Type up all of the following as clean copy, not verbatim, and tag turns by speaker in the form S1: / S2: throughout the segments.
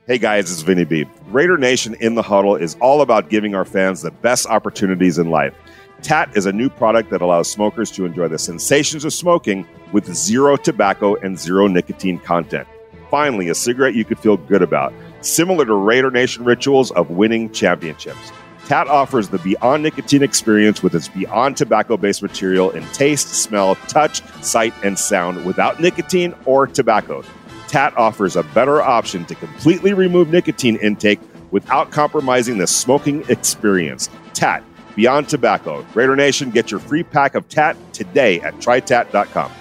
S1: Hey guys, it's Vinny B. Raider Nation in the Huddle is all about giving our fans the best opportunities in life. TAT is a new product that allows smokers to enjoy the sensations of smoking with zero tobacco and zero nicotine content. Finally, a cigarette you could feel good about, similar to Raider Nation rituals of winning championships. TAT offers the Beyond Nicotine experience with its Beyond tobacco-based material in taste, smell, touch, sight, and sound without nicotine or tobacco. TAT offers a better option to completely remove nicotine intake without compromising the smoking experience. TAT, Beyond Tobacco. Raider Nation, get your free pack of TAT today at trytat.com.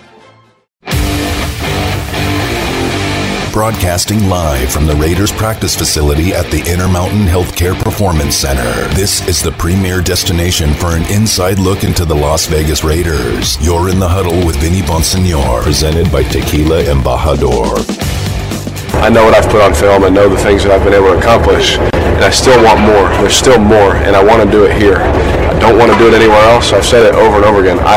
S2: Broadcasting live from the Raiders practice facility at the Intermountain Healthcare Performance Center. This is the premier destination for an inside look into the Las Vegas Raiders. You're in the Huddle with Vinny Bonsignor, presented by Tequila Embajador.
S3: I know what I've put on film. I know the things that I've been able to accomplish, and I still want more. There's still more, and I want to do it here. I don't want to do it anywhere else. I've said it over and over again.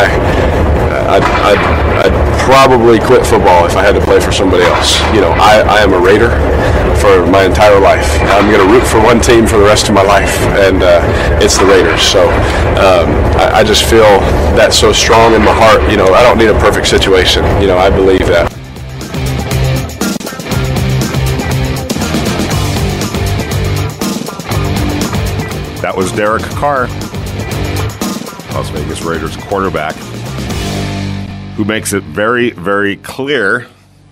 S3: I'd probably quit football if I had to play for somebody else. You know, I am a Raider for my entire life. I'm going to root for one team for the rest of my life, and it's the Raiders. So I just feel that so strong in my heart. You know, I don't need a perfect situation. You know, I believe that.
S1: That was Derek Carr, Las Vegas Raiders quarterback, who makes it very, very clear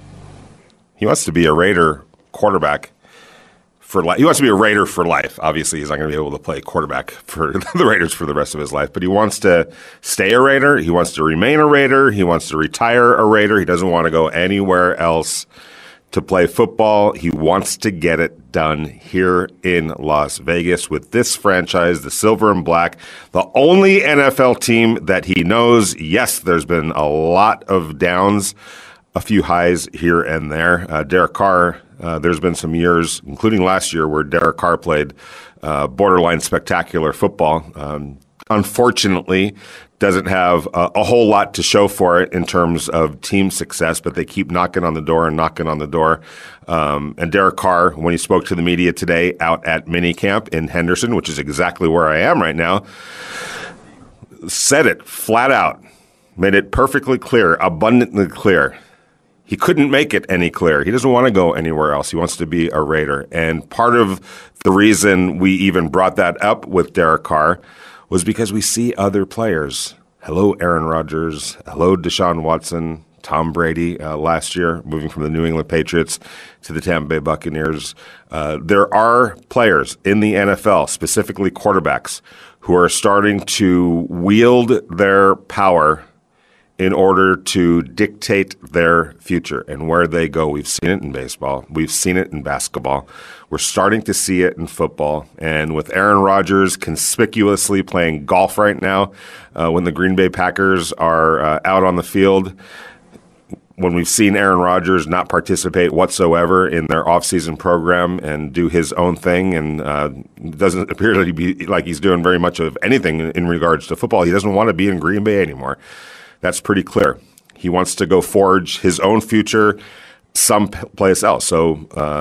S1: he wants to be a Raider quarterback for life. He wants to be a Raider for life. Obviously, he's not going to be able to play quarterback for the Raiders for the rest of his life, but he wants to stay a Raider. He wants to remain a Raider. He wants to retire a Raider. He doesn't want to go anywhere else to play football. He wants to get it done here in Las Vegas with this franchise, the Silver and Black, the only NFL team that he knows. Yes, there's been a lot of downs, a few highs here and there. Derek Carr, there's been some years, including last year, where Derek Carr played borderline spectacular football. Unfortunately, doesn't have a whole lot to show for it in terms of team success, but they keep knocking on the door and knocking on the door. And Derek Carr, when he spoke to the media today out at minicamp in Henderson, which is exactly where I am right now, said it flat out, made it perfectly clear, abundantly clear. He couldn't make it any clearer. He doesn't want to go anywhere else. He wants to be a Raider. And part of the reason we even brought that up with Derek Carr was because we see other players. Hello, Aaron Rodgers. Hello, Deshaun Watson, Tom Brady last year, moving from the New England Patriots to the Tampa Bay Buccaneers. There are players in the NFL, specifically quarterbacks, who are starting to wield their power in order to dictate their future and where they go. We've seen it in baseball. We've seen it in basketball. We're starting to see it in football. And with Aaron Rodgers conspicuously playing golf right now, when the Green Bay Packers are out on the field, when we've seen Aaron Rodgers not participate whatsoever in their offseason program and do his own thing, and it doesn't appear to be like he's doing very much of anything in regards to football. He doesn't want to be in Green Bay anymore. That's pretty clear. He wants to go forge his own future someplace else. So,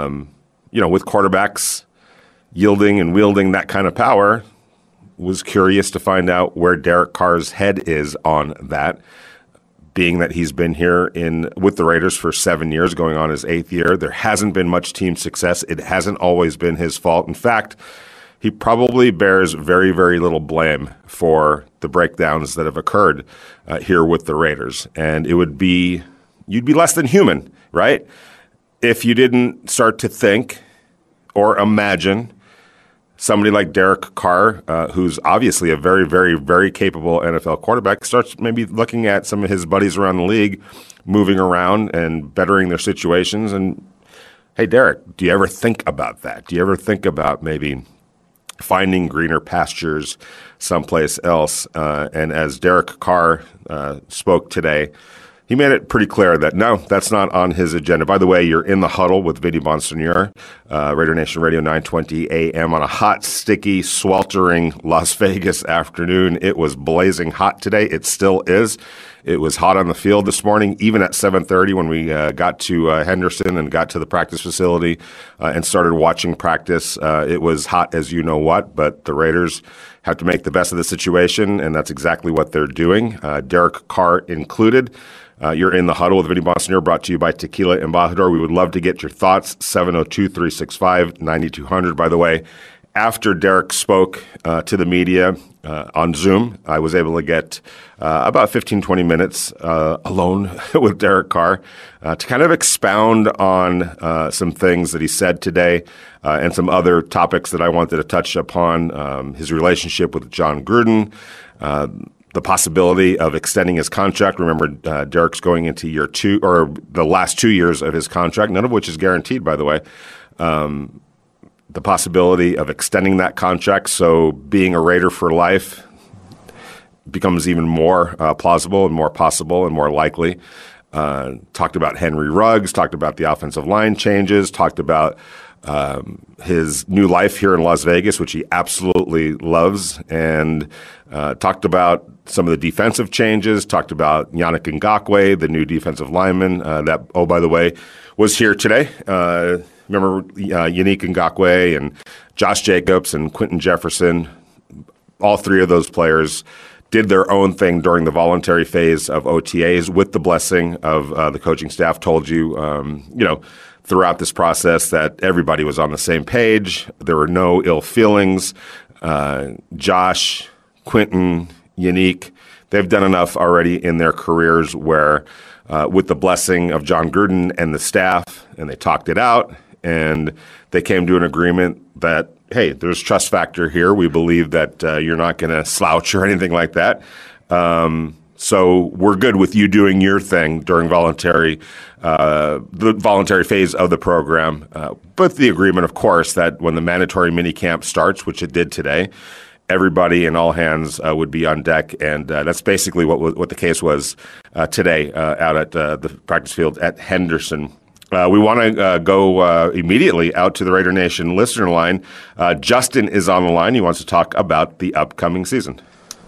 S1: with quarterbacks yielding and wielding that kind of power, was curious to find out where Derek Carr's head is on that, being that he's been here with the Raiders for 7 years, going on his 8th year. There hasn't been much team success. It hasn't always been his fault. In fact, he probably bears very, very little blame for the breakdowns that have occurred here with the Raiders. And you'd be less than human, right, if you didn't start to think or imagine somebody like Derek Carr, who's obviously a very, very, very capable NFL quarterback, starts maybe looking at some of his buddies around the league moving around and bettering their situations. And, hey, Derek, do you ever think about that? Do you ever think about maybe finding greener pastures someplace else? And as Derek Carr spoke today, he made it pretty clear that, no, that's not on his agenda. By the way, you're in the Huddle with Vinny Bonsignor, Raider Nation Radio 920 AM on a hot, sticky, sweltering Las Vegas afternoon. It was blazing hot today. It still is. It was hot on the field this morning, even at 7:30 when we got to Henderson and got to the practice facility and started watching practice. It was hot as you know what, but the Raiders have to make the best of the situation, and that's exactly what they're doing, Derek Carr included. You're in the huddle with Vinny Bonsignore, brought to you by Tequila Embajador. We would love to get your thoughts, 702-365-9200. By the way, after Derek spoke to the media on Zoom, I was able to get about 15, 20 minutes alone with Derek Carr to kind of expound on some things that he said today and some other topics that I wanted to touch upon, his relationship with Jon Gruden, the possibility of extending his contract. Remember, Derek's going into year 2, or the last 2 years of his contract, none of which is guaranteed, by the way. The possibility of extending that contract, so being a Raider for life becomes even more plausible and more possible and more likely. Talked about Henry Ruggs, talked about the offensive line changes, talked about his new life here in Las Vegas, which he absolutely loves, and talked about some of the defensive changes, talked about Yannick Ngakoue, the new defensive lineman that, oh, by the way, was here today. Remember Yannick Ngakoue and Josh Jacobs and Quentin Jefferson, all three of those players did their own thing during the voluntary phase of OTAs with the blessing of the coaching staff. Told you, throughout this process that everybody was on the same page. There were no ill feelings. Josh, Quentin, Yannick, they've done enough already in their careers where with the blessing of Jon Gruden and the staff, and they talked it out, and they came to an agreement that, hey, there's trust factor here. We believe that you're not going to slouch or anything like that. So we're good with you doing your thing during the voluntary phase of the program. But the agreement, of course, that when the mandatory minicamp starts, which it did today, everybody and all hands would be on deck. And that's basically what the case was today out at the practice field at Henderson. We want to go immediately out to the Raider Nation listener line. Justin is on the line. He wants to talk about the upcoming season.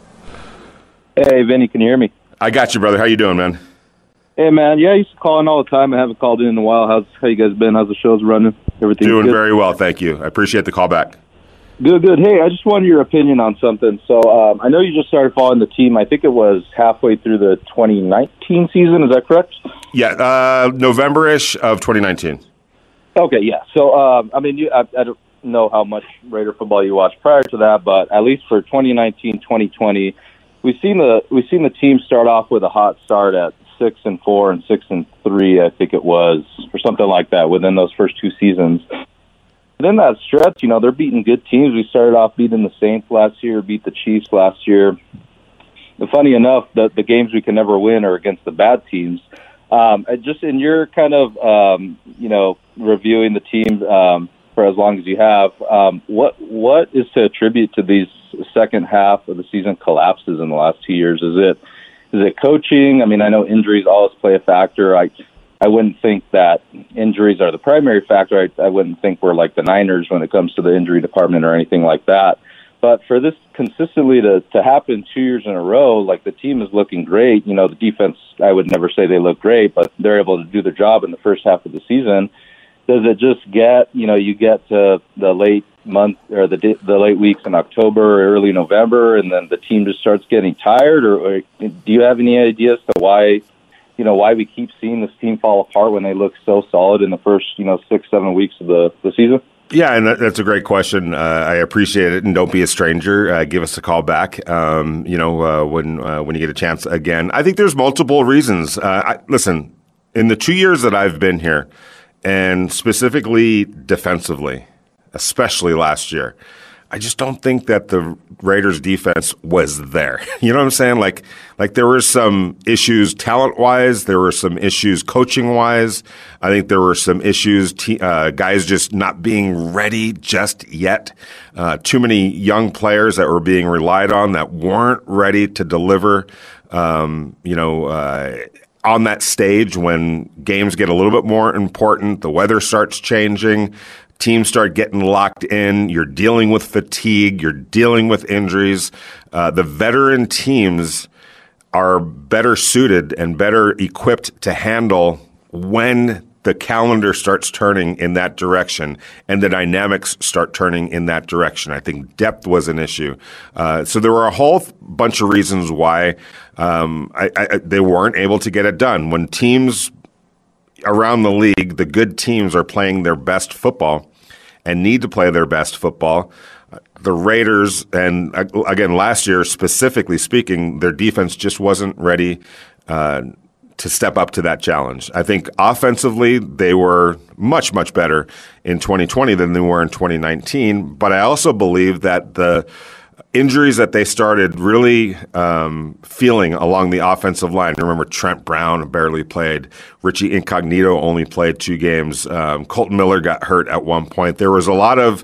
S4: Hey, Vinny, can you hear me?
S1: I got you, brother. How you doing, man?
S4: Hey, man. Yeah, I used to call in all the time. I haven't called in a while. How you guys been? How's the show's running? Everything
S1: doing
S4: good?
S1: Very well, thank you. I appreciate the call back.
S4: Good. Hey, I just wanted your opinion on something. So I know you just started following the team. I think it was halfway through the 2019 season. Is that correct?
S1: Yeah, November-ish of 2019.
S4: Okay, yeah. So, I don't know how much Raider football you watched prior to that, but at least for 2019-2020, we've seen the team start off with a hot start at 6-4 and 6-3, I think it was, or something like that within those first two seasons. Within that stretch, they're beating good teams. We started off beating the Saints last year, beat the Chiefs last year. And funny enough, the games we can never win are against the bad teams. Just in your kind of, reviewing the team for as long as you have, what is to attribute to these second half of the season collapses in the last 2 years? Is it coaching? I mean, I know injuries always play a factor. I wouldn't think that injuries are the primary factor. I wouldn't think we're like the Niners when it comes to the injury department or anything like that. But for this consistently to happen 2 years in a row, like the team is looking great. The defense, I would never say they look great, but they're able to do their job in the first half of the season. Does it just get, you get to the late month or the late weeks in October or early November, and then the team just starts getting tired? Or do you have any ideas to why we keep seeing this team fall apart when they look so solid in the first, 6-7 weeks of the season?
S1: Yeah, and that's a great question. I appreciate it, and don't be a stranger. Give us a call back, when you get a chance again. I think there's multiple reasons. Listen, in the 2 years that I've been here, and specifically defensively, especially last year, I just don't think that the Raiders defense was there. You know what I'm saying? Like there were some issues talent-wise. There were some issues coaching-wise. I think there were some issues, guys just not being ready just yet. Too many young players that were being relied on that weren't ready to deliver, on that stage when games get a little bit more important, the weather starts changing, teams start getting locked in, you're dealing with fatigue, you're dealing with injuries. The veteran teams are better suited and better equipped to handle when the calendar starts turning in that direction and the dynamics start turning in that direction. I think depth was an issue. So there were a whole bunch of reasons why they weren't able to get it done. When teams around the league, the good teams, are playing their best football and need to play their best football, the Raiders, and again, last year specifically speaking, their defense just wasn't ready to step up to that challenge. I think offensively, they were much, much better in 2020 than they were in 2019. But I also believe that the injuries that they started really feeling along the offensive line. Remember, Trent Brown barely played. Richie Incognito only played 2 games. Colton Miller got hurt at one point. There was a lot of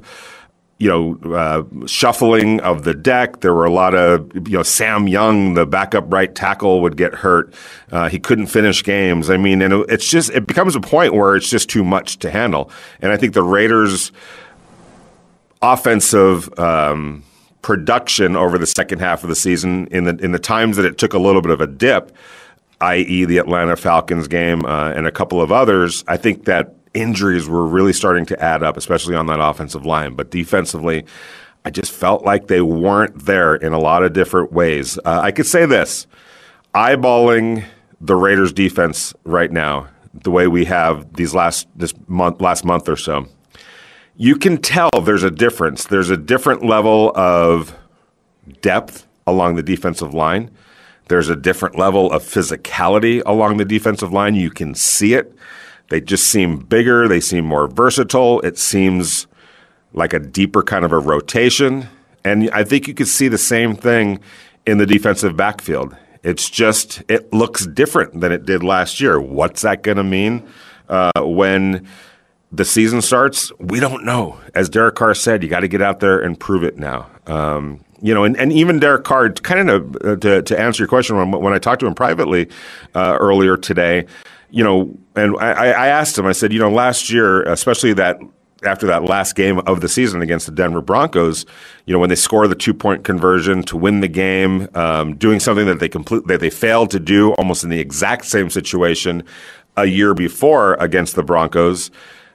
S1: shuffling of the deck. There were a lot of, Sam Young, the backup right tackle, would get hurt. He couldn't finish games. I mean, and it becomes a point where it's just too much to handle. And I think the Raiders' offensive production over the second half of the season, in the times that it took a little bit of a dip, i.e. the Atlanta Falcons game and a couple of others, I think that injuries were really starting to add up, especially on that offensive line. But defensively, I just felt like they weren't there in a lot of different ways. I could say this, eyeballing the Raiders defense right now, the way we have last month or so, you can tell there's a difference. There's a different level of depth along the defensive line. There's a different level of physicality along the defensive line. You can see it. They just seem bigger. They seem more versatile. It seems like a deeper kind of a rotation. And I think you could see the same thing in the defensive backfield. It looks different than it did last year. What's that going to mean when the season starts? We don't know. As Derek Carr said, you got to get out there and prove it now. And even Derek Carr, kind of to answer your question, when I talked to him privately earlier today, and I asked him, I said, last year, especially after that last game of the season against the Denver Broncos, when they score the 2-point conversion to win the game, doing something that they failed to do almost in the exact same situation a year before against the Broncos.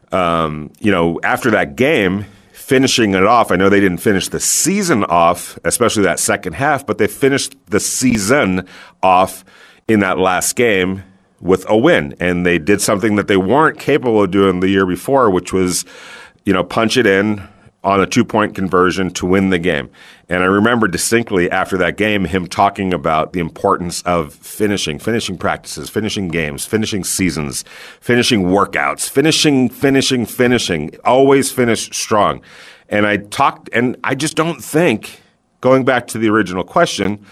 S1: After that game, finishing it off, I know they didn't finish the season off, especially that second half, but they finished the season off in that last game with a win. And they did something that they weren't capable of doing the year before, which was, punch it in on a 2-point conversion to win the game. And I remember distinctly after that game, him talking about the importance of finishing practices, finishing games, finishing seasons, finishing workouts, finishing, always finish strong. And I just don't think, going back to the original question,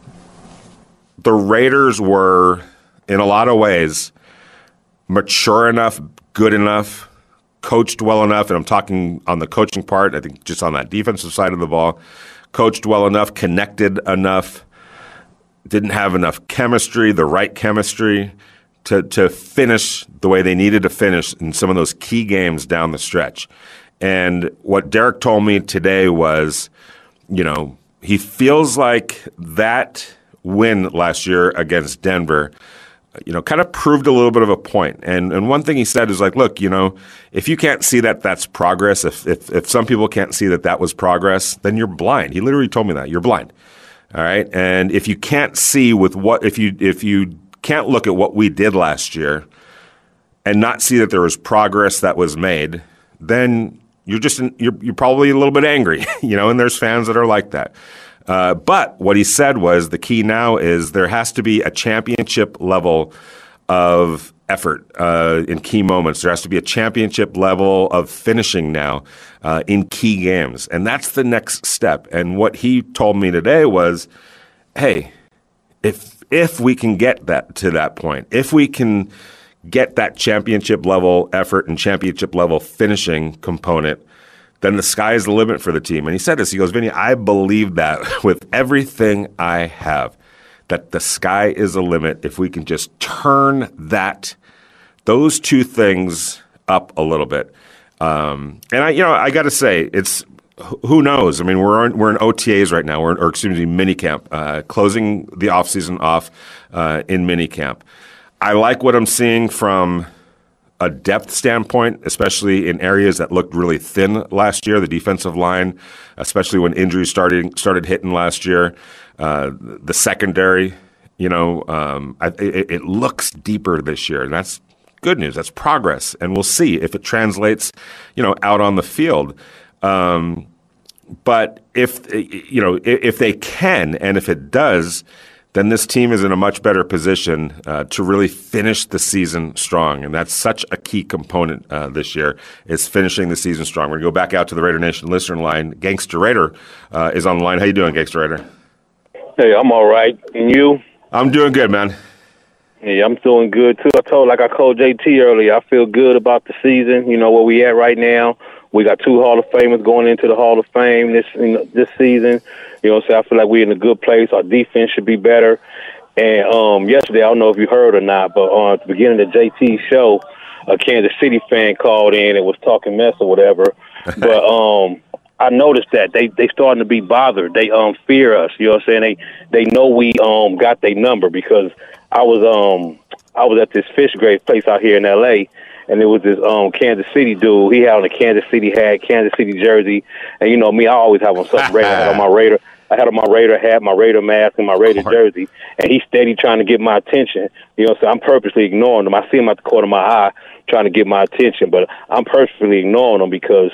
S1: the Raiders were, in a lot of ways, mature enough, good enough, coached well enough, and I'm talking on the coaching part, I think just on that defensive side of the ball, coached well enough, connected enough, didn't have enough chemistry, the right chemistry, to finish the way they needed to finish in some of those key games down the stretch. And what Derek told me today was, he feels like that win last year against Denver kind of proved a little bit of a point. And one thing he said is like, look, if you can't see that that's progress, if some people can't see that was progress, then you're blind. He literally told me that. You're blind. All right? And if you can't see if you can't look at what we did last year and not see that there was progress that was made, then you're probably a little bit angry, and there's fans that are like that. But what he said was the key now is there has to be a championship level of effort in key moments. There has to be a championship level of finishing now in key games. And that's the next step. And what he told me today was, hey, if we can get that to that point, if we can get that championship level effort and championship level finishing component, then the sky is the limit for the team. And he said this, he goes, Vinny, I believe that with everything I have, that the sky is the limit if we can just turn those two things up a little bit. And I got to say, who knows? I mean, we're in OTAs right now, or excuse me, minicamp, closing the offseason off in minicamp. I like what I'm seeing from a depth standpoint, especially in areas that looked really thin last year. The defensive line, especially when injuries started hitting last year. The secondary, it looks deeper this year, and that's good news. That's progress, and we'll see if it translates, out on the field. But if they can, and if it does, then this team is in a much better position to really finish the season strong. And that's such a key component this year, is finishing the season strong. We're going to go back out to the Raider Nation listener line. Gangster Raider is on the line. How you doing, Gangster Raider?
S5: Hey, I'm all right. And you?
S1: I'm doing good, man.
S5: Yeah, I'm doing good, too. I told JT earlier, I feel good about the season, where we at right now. We got 2 Hall of Famers going into the Hall of Fame this season. So I feel like we're in a good place. Our defense should be better. And yesterday, I don't know if you heard or not, but at the beginning of JT's show, a Kansas City fan called in and was talking mess or whatever. But I noticed that they starting to be bothered. They fear us. You know what I'm saying? They know we got their number, because I was at this fish grade place out here in L.A., and there was this Kansas City dude. He had on a Kansas City hat, Kansas City jersey. And me, I always have on something Raider. I had on my Raider hat, my Raider mask, and my Raider jersey. And he's steady trying to get my attention. So I'm purposely ignoring him. I see him at the corner of my eye trying to get my attention, but I'm purposely ignoring him because,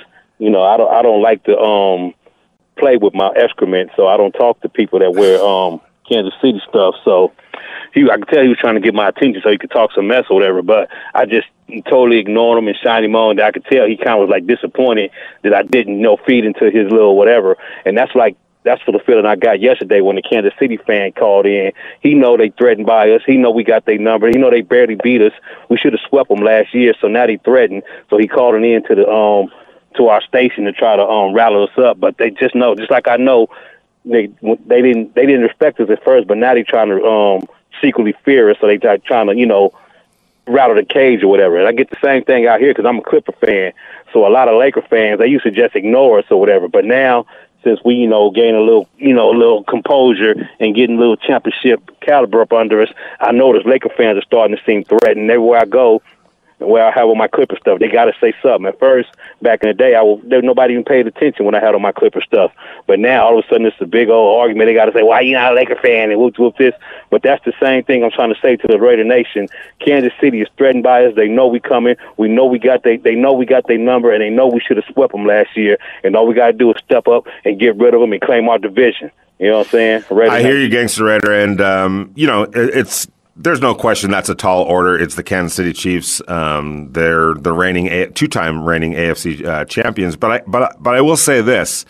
S5: I don't like to play with my excrement, so I don't talk to people that wear Kansas City stuff. So I could tell he was trying to get my attention so he could talk some mess or whatever, but I just totally ignored him and shined him on. I could tell he kind of was disappointed that I didn't feed into his little whatever. And that's the feeling I got yesterday when the Kansas City fan called in. He know they threatened by us. He know we got their number. He know they barely beat us. We should have swept them last year, so now they threatened. So he called in to to our station to try to rally us up. But they just know, just like I know, they didn't respect us at first, but now they trying to secretly fear us. So they trying to rattle the cage or whatever. And I get the same thing out here because I'm a Clipper fan. So a lot of Laker fans, they used to just ignore us or whatever. But now, since we, gain a little composure and getting a little championship caliber up under us, I notice Laker fans are starting to seem threatened. Everywhere I go, where I have on my Clipper stuff, they got to say something. At first, back in the day, nobody even paid attention when I had on my Clipper stuff. But now, all of a sudden, it's a big old argument. They got to say, why you not a Laker fan? And whoop this. But that's the same thing I'm trying to say to the Raider Nation. Kansas City is threatened by us. They know we coming. We know they know we got their number, and they know we should have swept them last year. And all we got to do is step up and get rid of them and claim our division. You know what I'm saying?
S1: I hear you, Gangster Raider, and there's no question that's a tall order. It's the Kansas City Chiefs. They're the two-time reigning AFC champions. But I will say this.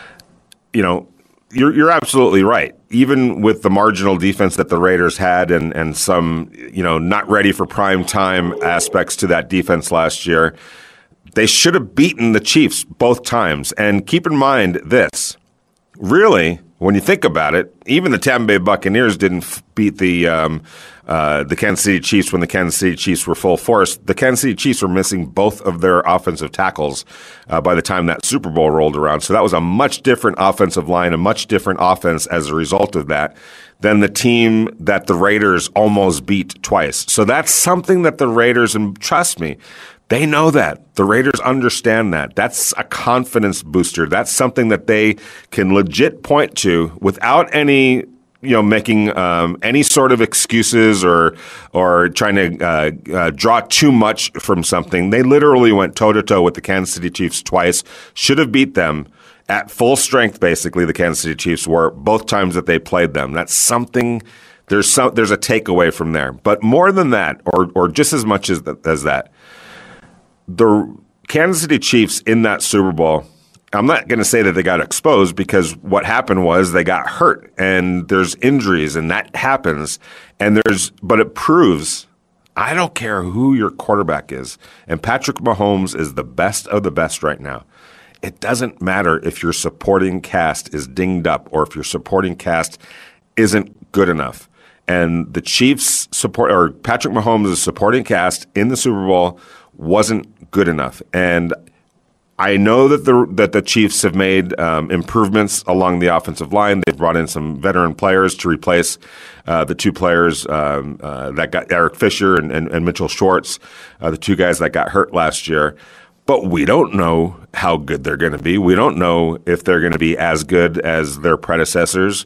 S1: You're absolutely right. Even with the marginal defense that the Raiders had and some not ready for prime time aspects to that defense last year, they should have beaten the Chiefs both times. And keep in mind this: really, when you think about it, even the Tampa Bay Buccaneers didn't beat the Kansas City Chiefs when the Kansas City Chiefs were full force. The Kansas City Chiefs were missing both of their offensive tackles by the time that Super Bowl rolled around. So that was a much different offensive line, a much different offense as a result of that than the team that the Raiders almost beat twice. So that's something that the Raiders, and trust me, they know that. The Raiders understand that. That's a confidence booster. That's something that they can legit point to without any, making any sort of excuses or trying to draw too much from something. They literally went toe-to-toe with the Kansas City Chiefs twice, should have beat them at full strength, basically, the Kansas City Chiefs were, both times that they played them. That's something, there's a takeaway from there. But more than that, or just as much as that, the Kansas City Chiefs in that Super Bowl, I'm not going to say that they got exposed, because what happened was they got hurt and there's injuries and that happens. But it proves, I don't care who your quarterback is, and Patrick Mahomes is the best of the best right now. It doesn't matter if your supporting cast is dinged up or if your supporting cast isn't good enough. And the Chiefs Patrick Mahomes' supporting cast in the Super Bowl wasn't good enough. And I know that the Chiefs have made improvements along the offensive line. They've brought in some veteran players to replace the two players that got Eric Fisher and Mitchell Schwartz, the two guys that got hurt last year. But we don't know how good they're going to be. We don't know if they're going to be as good as their predecessors.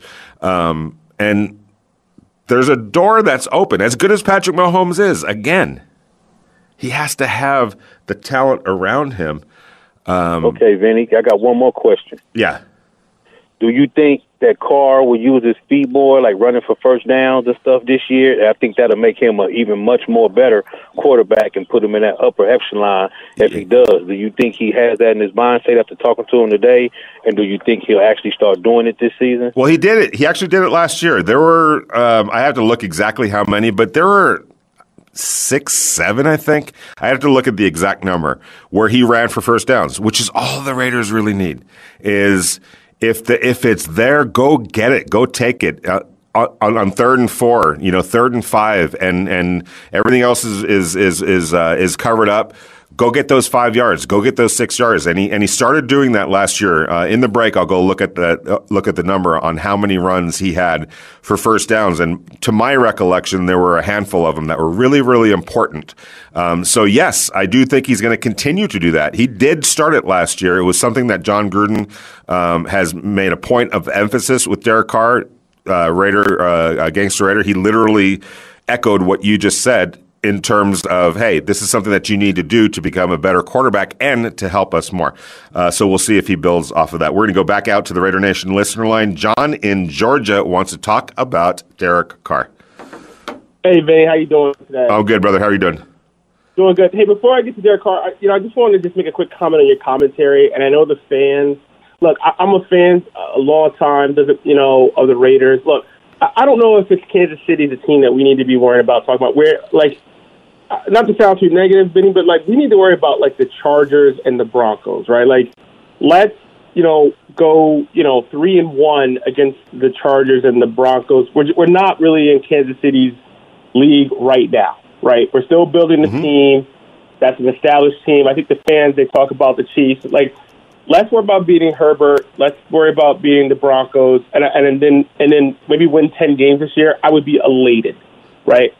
S1: And there's a door that's open. As good as Patrick Mahomes is, again, he has to have the talent around him.
S5: Okay, Vinny, I got one more question.
S1: Yeah.
S5: Do you think that Carr will use his feet more, like running for first downs and stuff this year? I think that'll make him an even much more better quarterback and put him in that upper echelon if he does. Do you think he has that in his mindset after talking to him today? And do you think he'll actually start doing it this season?
S1: Well, he did it. He actually did it last year. There were, I have to look exactly how many, but there were 6, 7, I think. I have to look at the exact number where he ran for first downs, which is all the Raiders really need. Is if it's there, go get it, go take it on 3rd and 4, 3rd and 5, and everything else is covered up. Go get those 5 yards. Go get those 6 yards. And he started doing that last year. In the break, I'll go look at the number on how many runs he had for first downs. And to my recollection, there were a handful of them that were really, really important. So yes, I do think he's going to continue to do that. He did start it last year. It was something that John Gruden has made a point of emphasis with Derek Carr, Gangster Raider. He literally echoed what you just said, in terms of, hey, this is something that you need to do to become a better quarterback and to help us more. So we'll see if he builds off of that. We're going to go back out to the Raider Nation listener line. John in Georgia wants to talk about Derek Carr.
S6: Hey, Vinny, how you doing today?
S1: Oh, good, brother. How are you doing?
S6: Doing good. Hey, before I get to Derek Carr, I just wanted to just make a quick comment on your commentary. And I know the fans, look, I'm a fan a long time, of the Raiders. Look, I don't know if it's Kansas City, the team that we need to be worrying about, talking about where, not to sound too negative, Vinny, but we need to worry about the Chargers and the Broncos, right? Let's go 3-1 against the Chargers and the Broncos. We're not really in Kansas City's league right now, right? We're still building the team. That's an established team. I think the fans, they talk about the Chiefs. Let's worry about beating Herbert. Let's worry about beating the Broncos, and then maybe win 10 games this year. I would be elated, right?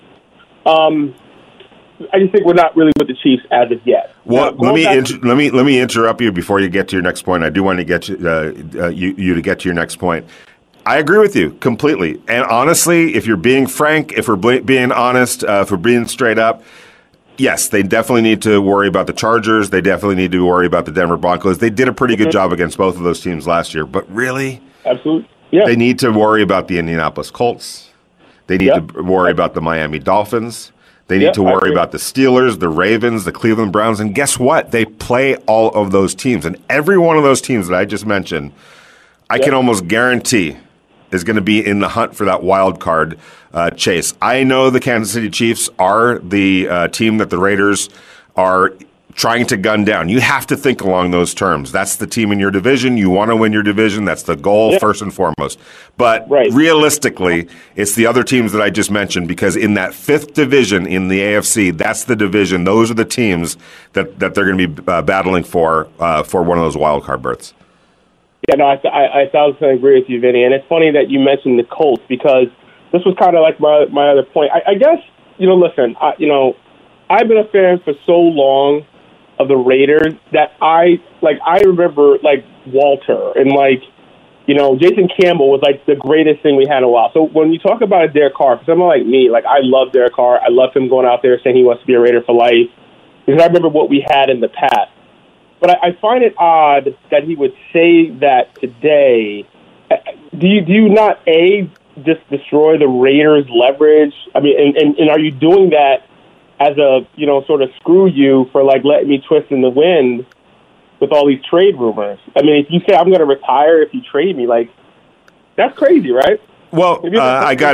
S6: I just think we're not really with the Chiefs as of yet.
S1: Well, let me interrupt you before you get to your next point. I do want to get you to get to your next point. I agree with you completely. And honestly, if you're being frank, if we're being honest, if we're being straight up, yes, they definitely need to worry about the Chargers. They definitely need to worry about the Denver Broncos. They did a pretty good job against both of those teams last year. But really,
S6: absolutely, yeah,
S1: they need to worry about the Indianapolis Colts. They need to worry about the Miami Dolphins. They need to worry about the Steelers, the Ravens, the Cleveland Browns. And guess what? They play all of those teams. And every one of those teams that I just mentioned, I can almost guarantee is going to be in the hunt for that wild card chase. I know the Kansas City Chiefs are the team that the Raiders are trying to gun down. You have to think along those terms. That's the team in your division. You want to win your division. That's the goal first and foremost. But realistically, it's the other teams that I just mentioned, because in that 5th division in the AFC, that's the division. Those are the teams that they're going to be battling for one of those wild card berths.
S6: Yeah, no, I 1,000% agree with you, Vinny. And it's funny that you mentioned the Colts, because this was kind of like my other point. I guess, listen, I've been a fan for so long of the Raiders that I remember Walter and Jason Campbell was the greatest thing we had in a while. So when you talk about a Derek Carr, for someone like me, I love Derek Carr. I love him going out there saying he wants to be a Raider for life, because I remember what we had in the past. But I find it odd that he would say that today. Do you not just destroy the Raiders' leverage? I mean, and are you doing that as a, sort of screw you for letting me twist in the wind with all these trade rumors? I mean, if you say I'm going to retire if you trade me, that's crazy, right?
S1: Well, I got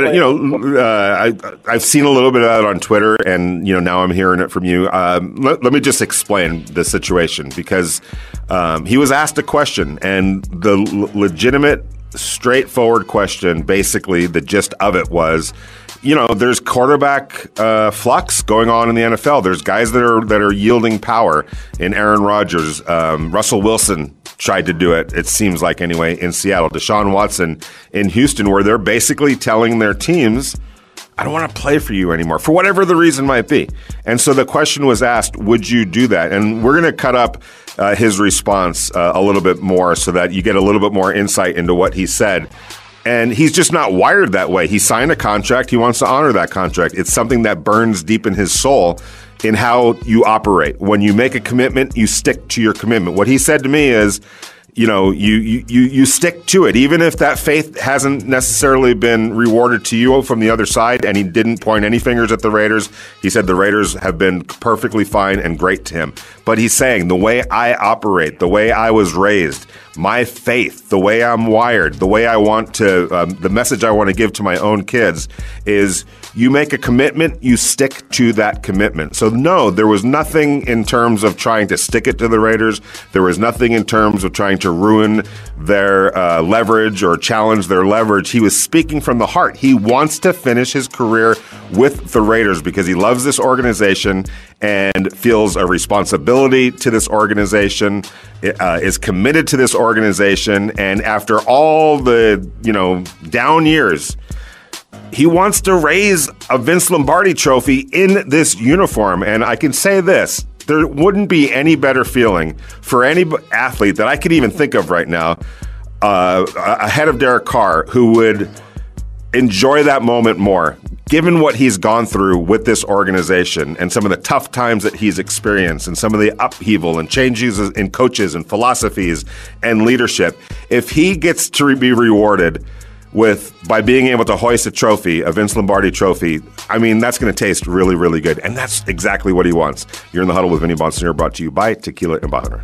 S1: it. I've seen a little bit of that on Twitter, and now I'm hearing it from you. Let me just explain the situation, because he was asked a question, and the legitimate, straightforward question, basically the gist of it was, there's quarterback flux going on in the NFL. There's guys that are yielding power in Aaron Rodgers. Russell Wilson tried to do it seems like anyway, in Seattle. Deshaun Watson in Houston, where they're basically telling their teams, I don't want to play for you anymore, for whatever the reason might be. And so the question was asked, would you do that? And we're going to cut up his response a little bit more so that you get a little bit more insight into what he said. And he's just not wired that way. He signed a contract. He wants to honor that contract. It's something that burns deep in his soul in how you operate. When you make a commitment, you stick to your commitment. What he said to me is, you stick to it, even if that faith hasn't necessarily been rewarded to you from the other side. And he didn't point any fingers at the Raiders. He said the Raiders have been perfectly fine and great to him. But he's saying the way I operate, the way I was raised, my faith, the way I'm wired, the way I want to, the message I want to give to my own kids is you make a commitment, you stick to that commitment. So no, there was nothing in terms of trying to stick it to the Raiders. There was nothing in terms of trying to ruin their leverage or challenge their leverage. He was speaking from the heart. He wants to finish his career with the Raiders because he loves this organization and feels a responsibility to this organization, is committed to this organization. And after all the, down years, he wants to raise a Vince Lombardi trophy in this uniform. And I can say this, there wouldn't be any better feeling for any athlete that I could even think of right now, ahead of Derek Carr, who would enjoy that moment more, given what he's gone through with this organization and some of the tough times that he's experienced and some of the upheaval and changes in coaches and philosophies and leadership. If he gets to be rewarded by being able to hoist a trophy, a Vince Lombardi trophy, I mean, that's going to taste really, really good. And that's exactly what he wants. You're in the Huddle with Vinny Bonsignore, brought to you by Tequila Embajador.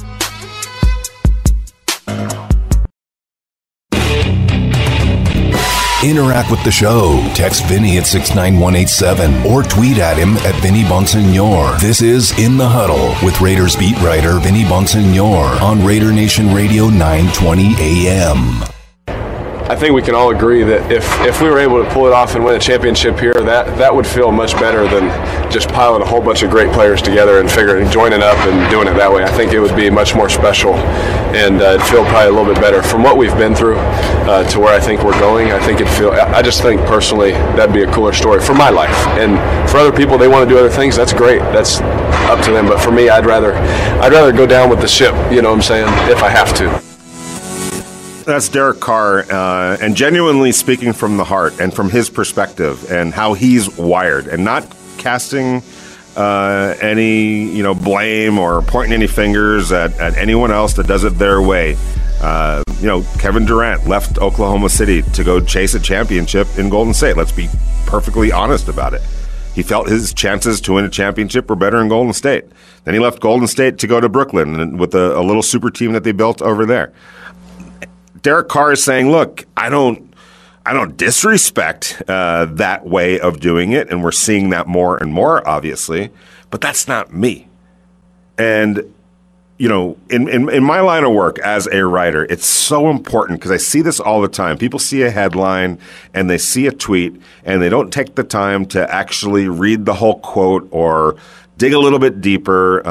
S2: Interact with the show. Text Vinny at 69187 or tweet at him at Vinny Bonsignore. This is In the Huddle with Raiders beat writer Vinny Bonsignore on Raider Nation Radio 920 AM.
S3: I think we can all agree that if we were able to pull it off and win a championship here, that would feel much better than just piling a whole bunch of great players together and joining up and doing it that way. I think it would be much more special and it'd feel probably a little bit better from what we've been through to where I think we're going. I just think personally that'd be a cooler story for my life. And for other people, they want to do other things. That's great. That's up to them. But for me, I'd rather go down with the ship. You know what I'm saying? If I have to.
S1: That's Derek Carr, and genuinely speaking from the heart and from his perspective and how he's wired, and not casting any blame or pointing any fingers at anyone else that does it their way. Kevin Durant left Oklahoma City to go chase a championship in Golden State. Let's be perfectly honest about it. He felt his chances to win a championship were better in Golden State. Then he left Golden State to go to Brooklyn with a little super team that they built over there. Derek Carr is saying, look, I don't disrespect that way of doing it, and we're seeing that more and more, obviously, but that's not me. And, in my line of work as a writer, it's so important because I see this all the time. People see a headline and they see a tweet and they don't take the time to actually read the whole quote or dig a little bit deeper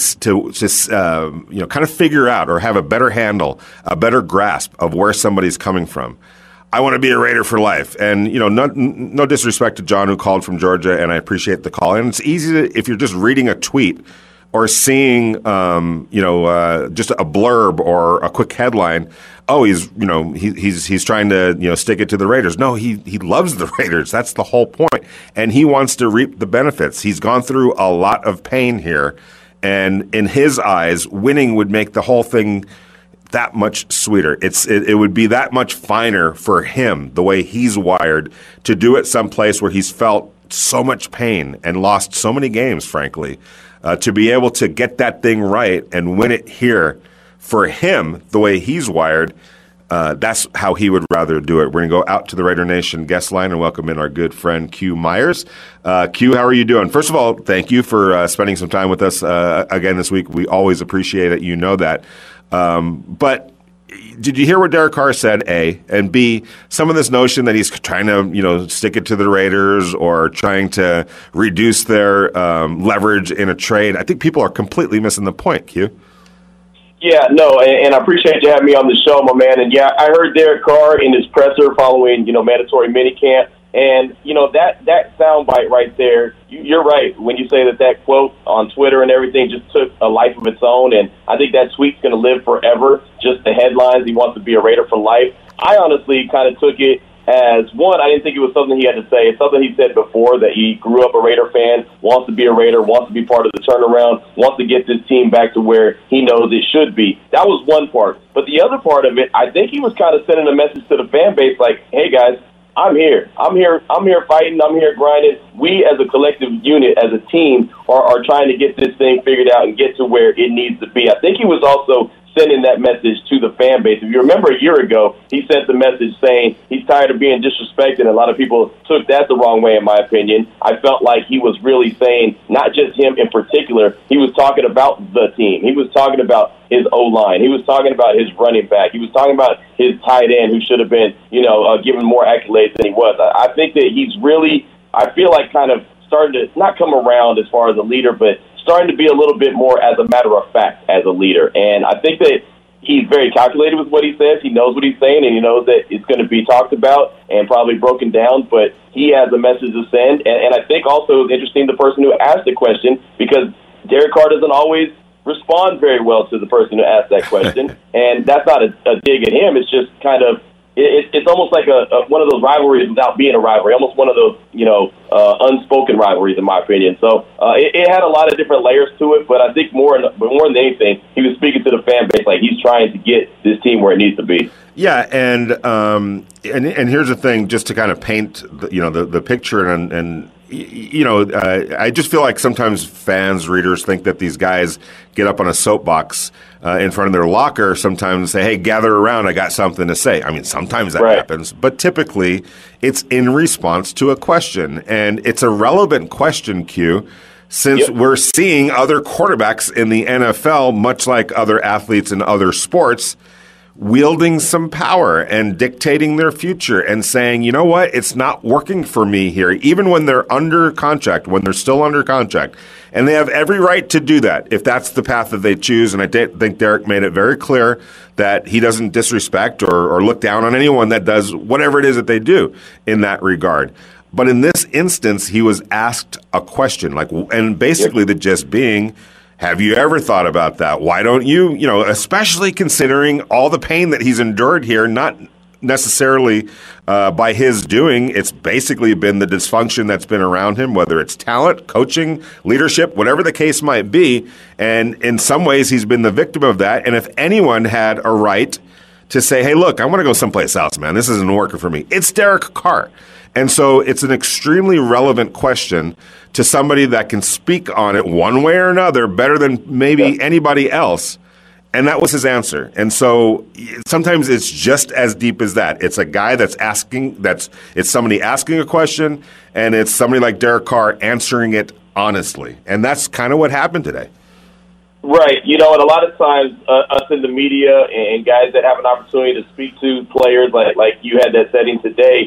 S1: to kind of figure out or have a better handle, a better grasp of where somebody's coming from. I want to be a Raider for life. And, no disrespect to John who called from Georgia, and I appreciate the call. And it's easy if you're just reading a tweet or seeing, just a blurb or a quick headline. Oh, he's trying to, stick it to the Raiders. No, he loves the Raiders. That's the whole point. And he wants to reap the benefits. He's gone through a lot of pain here. And in his eyes, winning would make the whole thing that much sweeter. It would be that much finer for him, the way he's wired, to do it someplace where he's felt so much pain and lost so many games, frankly, to be able to get that thing right and win it here. For him, the way he's wired, that's how he would rather do it. We're going to go out to the Raider Nation guest line and welcome in our good friend Q Myers. Q, how are you doing? First of all, thank you for spending some time with us again this week. We always appreciate it. You know that. But did you hear what Derek Carr said, A? And B, some of this notion that he's trying to, stick it to the Raiders or trying to reduce their leverage in a trade. I think people are completely missing the point, Q.
S7: Yeah, no, and I appreciate you having me on the show, my man. And, yeah, I heard Derek Carr in his presser following, mandatory minicamp. And, that soundbite right there, you're right when you say that quote on Twitter and everything just took a life of its own. And I think that tweet's going to live forever, just the headlines. He wants to be a Raider for life. I honestly kind of took it as, one, I didn't think it was something he had to say. It's something he said before, that he grew up a Raider fan, wants to be a Raider, wants to be part of the turnaround, wants to get this team back to where he knows it should be. That was one part. But the other part of it, I think he was kind of sending a message to the fan base like, hey, guys, I'm here fighting. I'm here grinding. We as a collective unit, as a team, are trying to get this thing figured out and get to where it needs to be. I think he was also sending that message to the fan base. If you remember a year ago, he sent the message saying he's tired of being disrespected, and a lot of people took that the wrong way, in my opinion. I felt like he was really saying, not just him in particular, he was talking about the team. He was talking about his O-line. He was talking about his running back. He was talking about his tight end, who should have been, given more accolades than he was. I think that he's really, I feel like, kind of starting to not come around as far as a leader, but starting to be a little bit more as a matter of fact as a leader. And I think that he's very calculated with what he says. He knows what he's saying, and he knows that it's going to be talked about and probably broken down, but he has a message to send. And I think also it was interesting, the person who asked the question, because Derek Carr doesn't always respond very well to the person who asked that question. And that's not a dig at him. It's just kind of, it's almost like one of those rivalries without being a rivalry, almost one of those, unspoken rivalries, in my opinion. So it had a lot of different layers to it, but I think more than anything, he was speaking to the fan base like he's trying to get this team where it needs to be.
S1: Yeah, and here's the thing, just to kind of paint the picture, and I just feel like sometimes fans, readers think that these guys get up on a soapbox in front of their locker sometimes and say, hey, gather around, I got something to say. I mean, sometimes that happens, but typically it's in response to a question, and it's a relevant question, Q, since we're seeing other quarterbacks in the NFL, much like other athletes in other sports, wielding some power and dictating their future and saying, you know what, it's not working for me here, even when they're under contract, when they're still under contract. And they have every right to do that if that's the path that they choose. And I think Derek made it very clear that he doesn't disrespect or look down on anyone that does whatever it is that they do in that regard. But in this instance, he was asked a question, and basically the gist being, have you ever thought about that? Why don't you, especially considering all the pain that he's endured here, not necessarily by his doing. It's basically been the dysfunction that's been around him, whether it's talent, coaching, leadership, whatever the case might be. And in some ways, he's been the victim of that. And if anyone had a right to say, hey, look, I want to go someplace else, man, this isn't working for me, it's Derek Carr. And so it's an extremely relevant question to somebody that can speak on it one way or another better than maybe anybody else. And that was his answer. And so sometimes it's just as deep as that. It's a guy that's it's somebody asking a question, and it's somebody like Derek Carr answering it honestly. And that's kind of what happened today.
S7: Right. And a lot of times us in the media and guys that have an opportunity to speak to players like you had that setting today,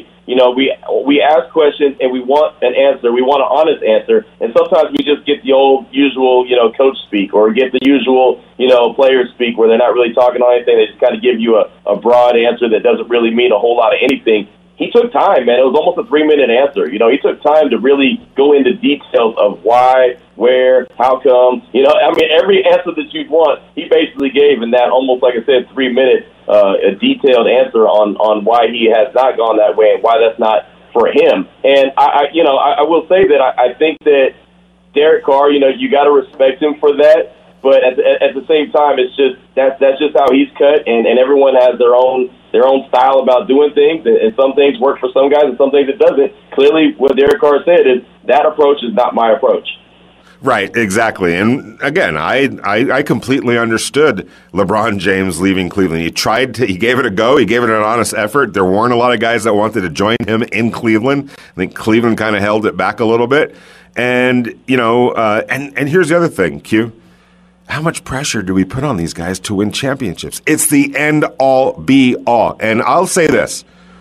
S7: we ask questions and we want an answer. We want an honest answer. And sometimes we just get the old usual, coach speak, or get the usual, players speak where they're not really talking on anything. They just kind of give you a broad answer that doesn't really mean a whole lot of anything. He took time, man. It was almost a 3-minute answer. He took time to really go into details of why, where, how come. Every answer that you'd want, he basically gave in that almost, like I said, 3-minute a detailed answer on why he has not gone that way and why that's not for him. And I will say that I think that Derek Carr, you got to respect him for that. But at the same time, it's just that's just how he's cut, and everyone has their own style about doing things, and some things work for some guys and some things it doesn't. Clearly, what Derek Carr said is that approach is not my approach.
S1: Right, exactly. And again, I completely understood LeBron James leaving Cleveland. He gave it a go. He gave it an honest effort. There weren't a lot of guys that wanted to join him in Cleveland. I think Cleveland kind of held it back a little bit. And, and here's the other thing, Q. how much pressure do we put on these guys to win championships? It's the end-all, be-all. And I'll say this.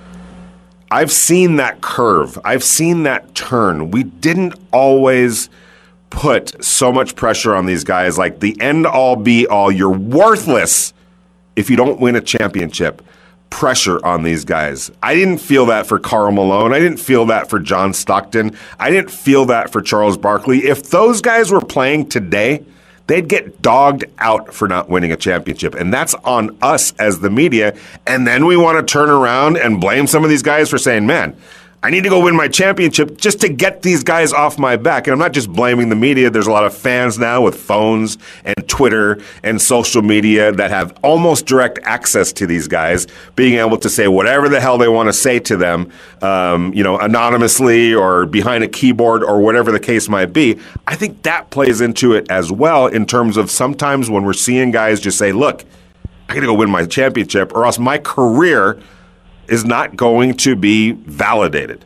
S1: I've seen that curve. I've seen that turn. We didn't always put so much pressure on these guys like the end-all, be-all. You're worthless if you don't win a championship. Pressure on these guys. I didn't feel that for Karl Malone. I didn't feel that for John Stockton. I didn't feel that for Charles Barkley. If those guys were playing today, they'd get dogged out for not winning a championship. And that's on us as the media. And then we want to turn around and blame some of these guys for saying, man, I need to go win my championship just to get these guys off my back. And I'm not just blaming the media. There's a lot of fans now with phones and Twitter and social media that have almost direct access to these guys, being able to say whatever the hell they want to say to them, anonymously or behind a keyboard or whatever the case might be. I think that plays into it as well in terms of sometimes when we're seeing guys just say, look, I got to go win my championship or else my career is not going to be validated.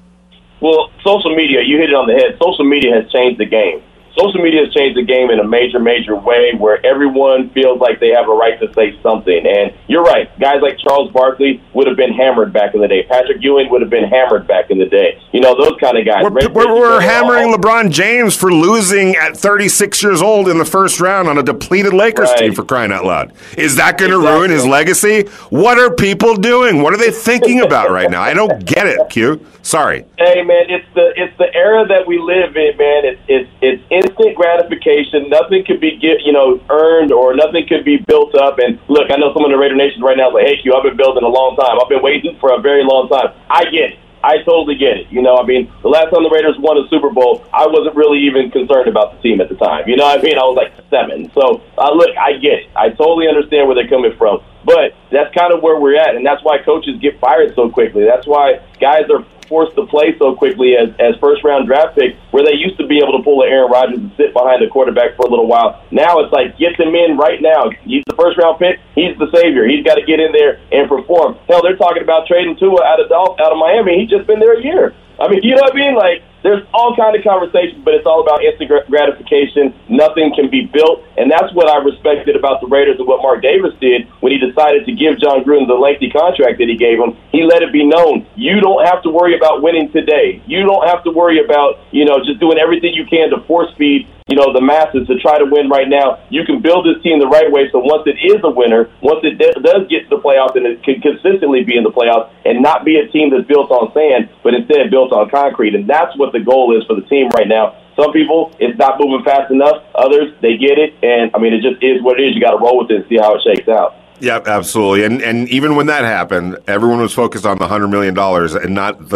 S7: Well, social media, you hit it on the head. Social media has changed the game. Social media has changed the game in a major, major way where everyone feels like they have a right to say something. And you're right. Guys like Charles Barkley would have been hammered back in the day. Patrick Ewing would have been hammered back in the day. You know, those kind of guys.
S1: We're hammering LeBron James for losing at 36 years old in the first round on a depleted Lakers team, for crying out loud. Is that going to ruin his legacy? What are people doing? What are they thinking about right now? I don't get it, Q. Sorry.
S7: Hey, man, it's the era that we live in, man. It's instant gratification. Nothing could be earned or nothing could be built up. And look, I know some of the Raider Nation right now is like, hey, Q, I've been building a long time. I've been waiting for a very long time. I get it. I totally get it. The last time the Raiders won a Super Bowl, I wasn't really even concerned about the team at the time. You know what I mean? I was like 7. So, look, I get it. I totally understand where they're coming from. But that's kind of where we're at, and that's why coaches get fired so quickly. That's why guys are forced to play so quickly as first-round draft picks, where they used to be able to pull an Aaron Rodgers and sit behind the quarterback for a little while. Now it's like, get them in right now. He's the first-round pick. He's the savior. He's got to get in there and perform. Hell, they're talking about trading Tua out of Miami. He's just been there a year. I mean, you know what I mean? Like, there's all kind of conversations, but it's all about instant gratification. Nothing can be built, and that's what I respected about the Raiders and what Mark Davis did when he decided to give John Gruden the lengthy contract that he gave him. He let it be known, you don't have to worry about winning today. You don't have to worry about, just doing everything you can to force feed, the masses to try to win right now. You can build this team the right way so once it is a winner, once it does get to the playoffs and it can consistently be in the playoffs and not be a team that's built on sand, but instead built on concrete. And that's what the goal is for the team right now. Some people, it's not moving fast enough. Others, they get it. And, it just is what it is. You got to roll with it and see how it shakes out.
S1: Yeah, absolutely. And even when that happened, everyone was focused on the $100 million and not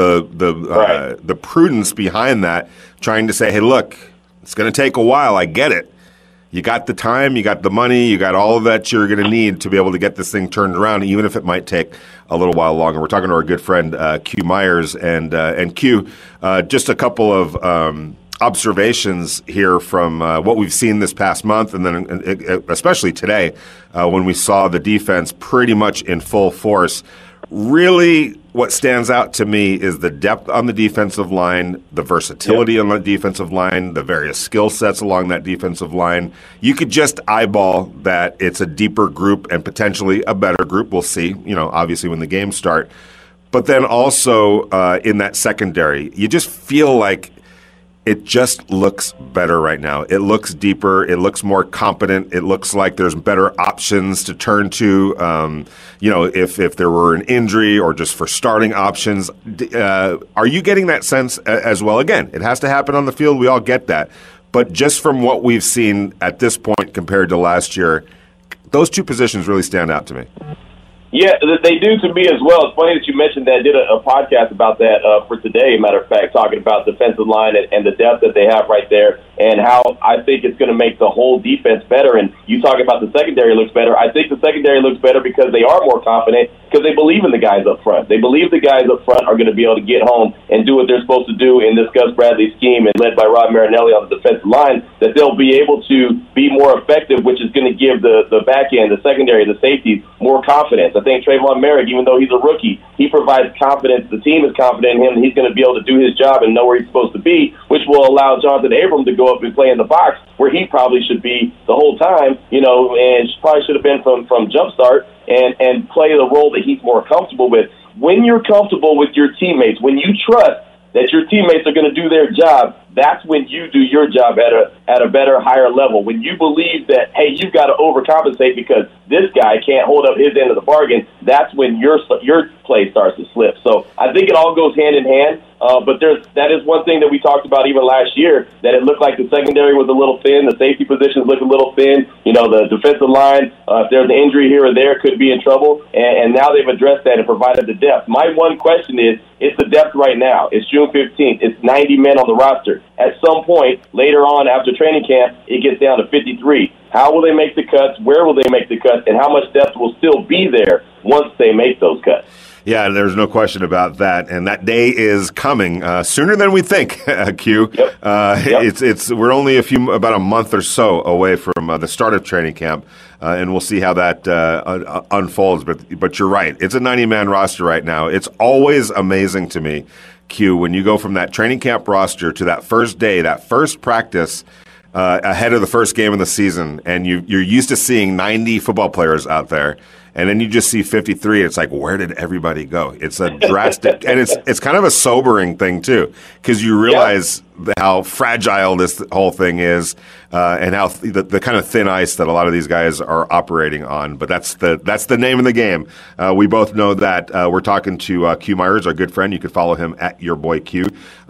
S1: the prudence behind that, trying to say, hey, look, it's going to take a while. I get it. You got the time, you got the money, you got all of that you're going to need to be able to get this thing turned around, even if it might take a little while longer. We're talking to our good friend Q Myers, and Q, just a couple of observations here from what we've seen this past month, and then especially today when we saw the defense pretty much in full force. Really, what stands out to me is the depth on the defensive line, the versatility on the defensive line, the various skill sets along that defensive line. You could just eyeball that it's a deeper group and potentially a better group. We'll see, obviously when the games start. But then also in that secondary, you just feel like it just looks better right now. It looks deeper. It looks more competent. It looks like there's better options to turn to, if there were an injury or just for starting options. Are you getting that sense as well? Again, it has to happen on the field. We all get that. But just from what we've seen at this point compared to last year, those two positions really stand out to me.
S7: Yeah, they do to me as well. It's funny that you mentioned that. I did a podcast about that for today, matter of fact, talking about defensive line and the depth that they have right there and how I think it's going to make the whole defense better. And you talk about the secondary looks better. I think the secondary looks better because they are more confident because they believe in the guys up front. They believe the guys up front are going to be able to get home and do what they're supposed to do in this Gus Bradley scheme and led by Rod Marinelli on the defensive line, that they'll be able to be more effective, which is going to give the back end, the secondary, the safeties more confidence. I think Trayvon Merrick, even though he's a rookie, he provides confidence. The team is confident in him, and he's going to be able to do his job and know where he's supposed to be, which will allow Jonathan Abram to go show up and play in the box where he probably should be the whole time, and probably should have been from jumpstart and play the role that he's more comfortable with. When you're comfortable with your teammates, when you trust that your teammates are going to do their job, that's when you do your job at a better, higher level. When you believe that, hey, you've got to overcompensate because this guy can't hold up his end of the bargain, that's when your play starts to slip. So I think it all goes hand in hand. But that is one thing that we talked about even last year, that it looked like the secondary was a little thin, the safety positions looked a little thin, the defensive line, if there's an injury here or there, could be in trouble, and now they've addressed that and provided the depth. My one question is, it's the depth right now. It's June 15th. It's 90 men on the roster. At some point, later on after training camp, it gets down to 53. How will they make the cuts? Where will they make the cuts? And how much depth will still be there once they make those cuts?
S1: Yeah, there's no question about that, and that day is coming sooner than we think. Q,
S7: yep.
S1: It's we're only about a month or so away from the start of training camp, and we'll see how that unfolds. But you're right, it's a 90-man roster right now. It's always amazing to me, Q, when you go from that training camp roster to that first day, that first practice. Ahead of the first game of the season, and you're used to seeing 90 football players out there, and then you just see 53. It's like, where did everybody go? It's a drastic, and it's kind of a sobering thing too, because you realize how fragile this whole thing is, and how the kind of thin ice that a lot of these guys are operating on. But that's the name of the game. We both know that. We're talking to Q Myers, our good friend. You could follow him at your boy Q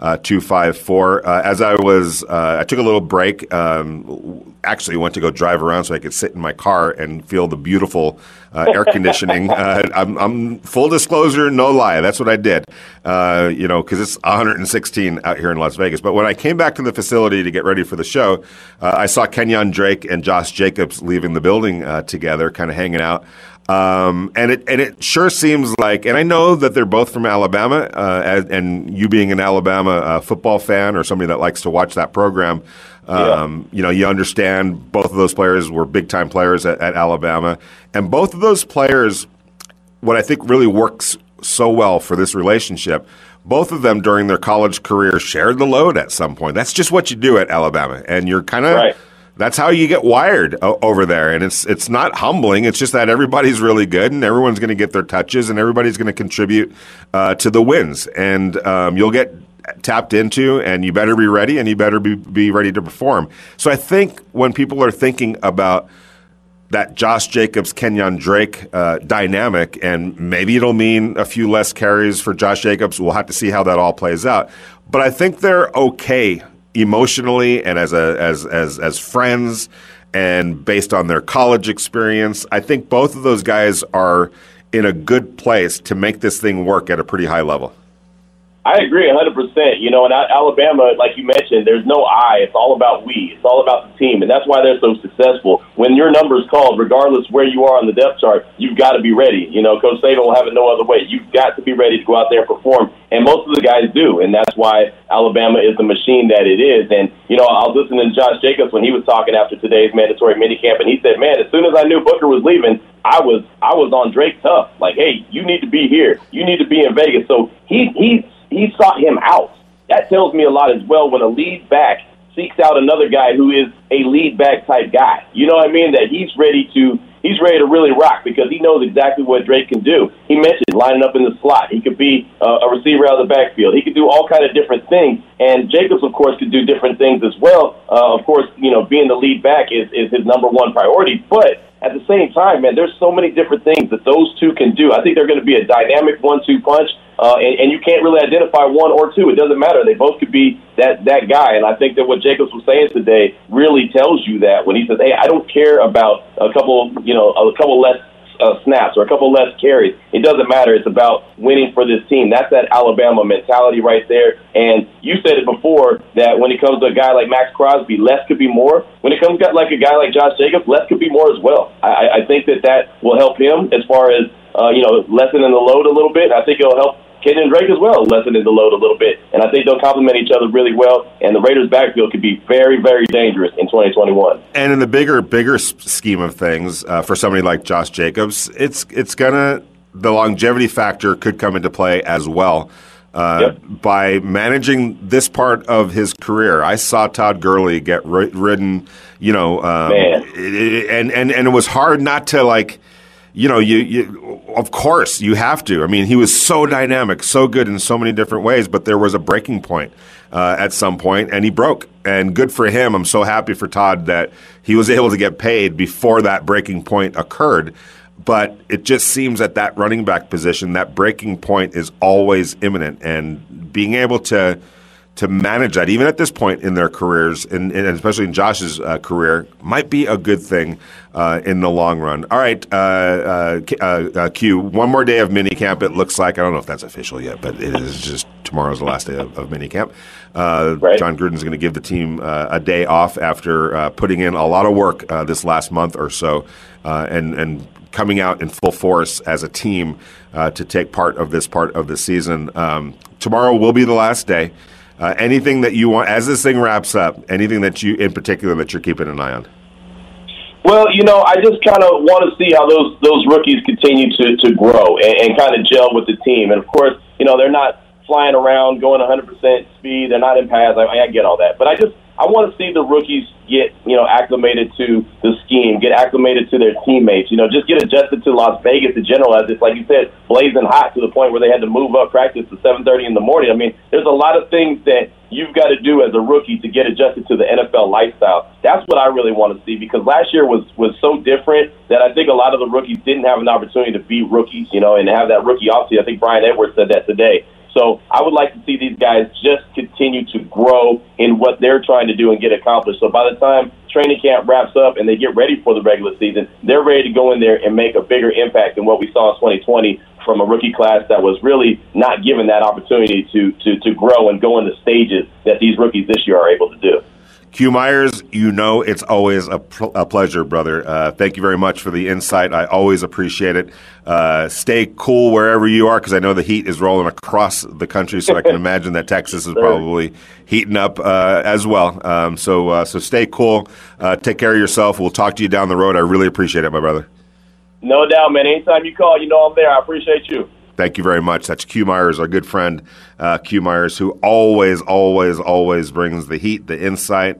S1: 254. As I took a little break. Actually went to go drive around so I could sit in my car and feel the beautiful air conditioning. I'm full disclosure, no lie. That's what I did, because it's 116 out here in Las Vegas. But when I came back to the facility to get ready for the show, I saw Kenyon Drake and Josh Jacobs leaving the building together, kind of hanging out. And it sure seems like, and I know that they're both from Alabama, and you being an Alabama football fan or somebody that likes to watch that program, you understand both of those players were big-time players at Alabama. And both of those players, what I think really works so well for this relationship, both of them during their college career shared the load at some point. That's just what you do at Alabama. And you're kind of
S7: right.
S1: That's how you get wired over there. And it's not humbling. It's just that everybody's really good and everyone's going to get their touches and everybody's going to contribute to the wins. And you'll get tapped into, and you better be ready, and you better be ready to perform. So I think when people are thinking about that Josh Jacobs, Kenyon Drake dynamic, and maybe it'll mean a few less carries for Josh Jacobs. We'll have to see how that all plays out. But I think they're okay emotionally and as friends, and based on their college experience. I think both of those guys are in a good place to make this thing work at a pretty high level.
S7: I agree 100%. In Alabama, like you mentioned, there's no I. It's all about we. It's all about the team, and that's why they're so successful. When your number's called, regardless where you are on the depth chart, you've got to be ready. Coach Saban will have it no other way. You've got to be ready to go out there and perform, and most of the guys do, and that's why Alabama is the machine that it is. And, I was listening to Josh Jacobs when he was talking after today's mandatory minicamp, and he said, man, as soon as I knew Booker was leaving, I was on Drake tough. Like, hey, you need to be here. You need to be in Vegas. So he sought him out. That tells me a lot as well when a lead back seeks out another guy who is a lead back type guy. You know what I mean? That he's ready to really rock because he knows exactly what Drake can do. He mentioned lining up in the slot. He could be a receiver out of the backfield. He could do all kind of different things. And Jacobs, of course, could do different things as well. Of course, being the lead back is his number one priority. But at the same time, man, there's so many different things that those two can do. I think they're going to be a dynamic 1-2 punch. And you can't really identify one or two. It doesn't matter. They both could be that guy. And I think that what Jacobs was saying today really tells you that when he says, hey, I don't care about a couple less snaps or a couple less carries. It doesn't matter. It's about winning for this team. That's that Alabama mentality right there. And you said it before that when it comes to a guy like Max Crosby, less could be more. When it comes to like a guy like Josh Jacobs, less could be more as well. I think that will help him as far as, lessening the load a little bit. I think it'll help Kenyon Drake as well, lessening the load a little bit. And I think they'll complement each other really well. And the Raiders' backfield could be very, very dangerous in 2021.
S1: And in the bigger scheme of things, for somebody like Josh Jacobs, the longevity factor could come into play as well. by managing this part of his career. I saw Todd Gurley get ridden, and it was hard not to, like, you of course you have to. I mean, he was so dynamic, so good in so many different ways, but there was a breaking point at some point, and he broke. And good for him. I'm so happy for Todd that he was able to get paid before that breaking point occurred. But it just seems at that running back position, that breaking point is always imminent. And being able to manage that, even at this point in their careers, and especially in Josh's career, might be a good thing in the long run. All right, Q, one more day of minicamp, it looks like. I don't know if that's official yet, but it is just tomorrow's the last day of minicamp. Right. John Gruden's going to give the team a day off after putting in a lot of work this last month or so, and coming out in full force as a team to take part of this season. Tomorrow will be the last day. Anything that you want, as this thing wraps up, anything that you, in particular, that you're keeping an eye on?
S7: Well, I just kind of want to see how those rookies continue to grow and kind of gel with the team. And, of course, they're not flying around going 100% speed. They're not in pads. I get all that. But I want to see the rookies get, acclimated to the scheme, get acclimated to their teammates, just get adjusted to Las Vegas in general, as it's, like you said, blazing hot to the point where they had to move up practice to 7:30 in the morning. I mean, there's a lot of things that you've got to do as a rookie to get adjusted to the NFL lifestyle. That's what I really want to see, because last year was so different that I think a lot of the rookies didn't have an opportunity to be rookies, and have that rookie offseason. I think Brian Edwards said that today. So I would like to see these guys just continue to grow in what they're trying to do and get accomplished. So by the time training camp wraps up and they get ready for the regular season, they're ready to go in there and make a bigger impact than what we saw in 2020 from a rookie class that was really not given that opportunity to grow and go in the stages that these rookies this year are able to do.
S1: Q Myers, it's always a pleasure, brother. Thank you very much for the insight. I always appreciate it. Stay cool wherever you are, because I know the heat is rolling across the country, so I can imagine that Texas is probably heating up as well. So stay cool. Take care of yourself. We'll talk to you down the road. I really appreciate it, my brother.
S7: No doubt, man. Anytime you call, I'm there. I appreciate you.
S1: Thank you very much. That's Q Myers, our good friend, Q Myers, who always brings the heat, the insight,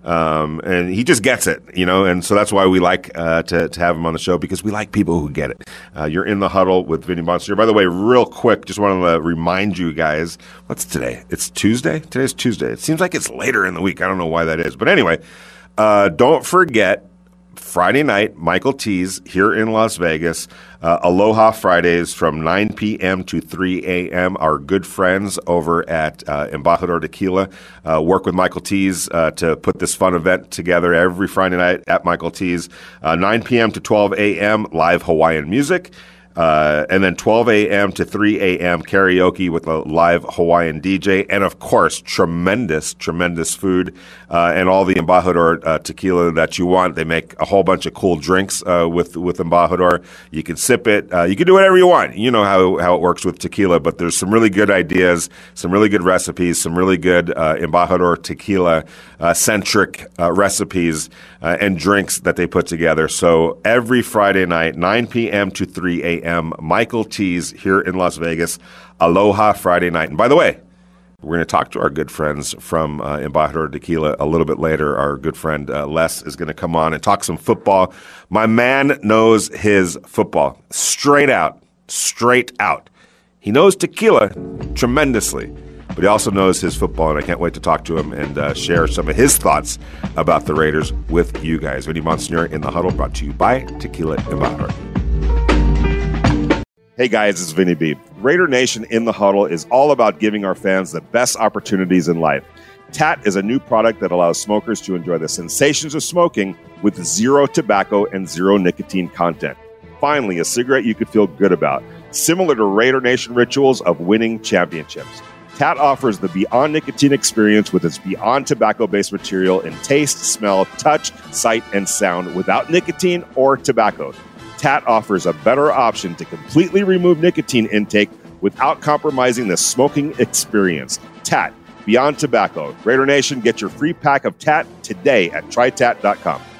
S1: and he just gets it, and so that's why we like to have him on the show, because we like people who get it. You're in the huddle with Vinny Bonsignore. By the way, real quick, just wanted to remind you guys, what's today? It's Tuesday? Today's Tuesday. It seems like it's later in the week. I don't know why that is. But anyway, don't forget, Friday night, Michael T's here in Las Vegas. Aloha Fridays from 9 p.m. to 3 a.m. Our good friends over at Embajador Tequila work with Michael T's to put this fun event together every Friday night at Michael T's. 9 p.m. to 12 a.m. live Hawaiian music. And then 12 a.m. to 3 a.m. karaoke with a live Hawaiian DJ. And, of course, tremendous food and all the Embajador tequila that you want. They make a whole bunch of cool drinks with Embajador. You can sip it. You can do whatever you want. You know how it works with tequila, but there's some really good ideas, some really good recipes, some really good Embajador tequila-centric recipes and drinks that they put together. So every Friday night, 9 p.m. to 3 a.m., Michael T's here in Las Vegas. Aloha Friday night. And by the way, we're going to talk to our good friends from Embajador Tequila a little bit later. Our good friend Les is going to come on and talk some football. My man knows his football. Straight out. He knows tequila tremendously, but he also knows his football, and I can't wait to talk to him and share some of his thoughts about the Raiders with you guys. Vinny Bonsignore in the Huddle, brought to you by Tequila Embajador. Hey guys, it's Vinny B. Raider Nation in the Huddle is all about giving our fans the best opportunities in life. TAT is a new product that allows smokers to enjoy the sensations of smoking with zero tobacco and zero nicotine content. Finally, a cigarette you could feel good about, similar to Raider Nation rituals of winning championships. TAT offers the Beyond Nicotine experience with its Beyond tobacco-based material in taste, smell, touch, sight, and sound without nicotine or tobacco. TAT offers a better option to completely remove nicotine intake without compromising the smoking experience. TAT, Beyond Tobacco. Raider Nation, get your free pack of TAT today at trytat.com.